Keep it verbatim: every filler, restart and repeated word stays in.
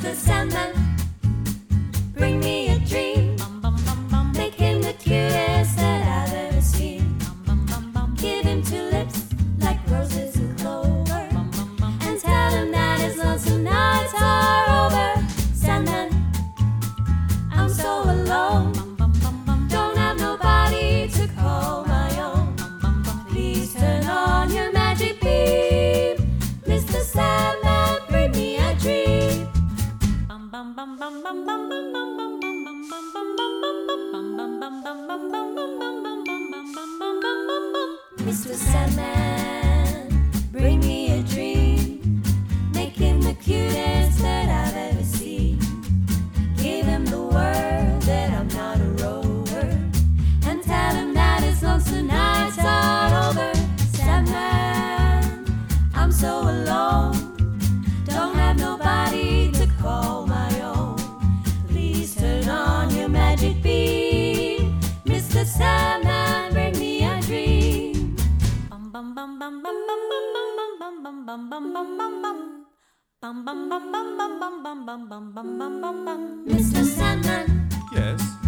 Mister Sandman, bring me a dream. Make him the cutest that I've ever seen. Give him two lips like roses and clover, and tell him that his lonesome nights are over. Sandman, I'm so alone, don't have nobody to call my own. Please turn on your magic beam. Mister Sandman, bring me a dream. Mister Sandman, bring me a dream. Make him the cutest that I've ever seen. Give him the word that I'm not a rover, and tell him that his lonesome nights are over. Sandman, I'm so alone, don't have nobody to call my own. Please turn on your magic beam. Mister Sandman, bring me a dream. Mister Sandman, Yes.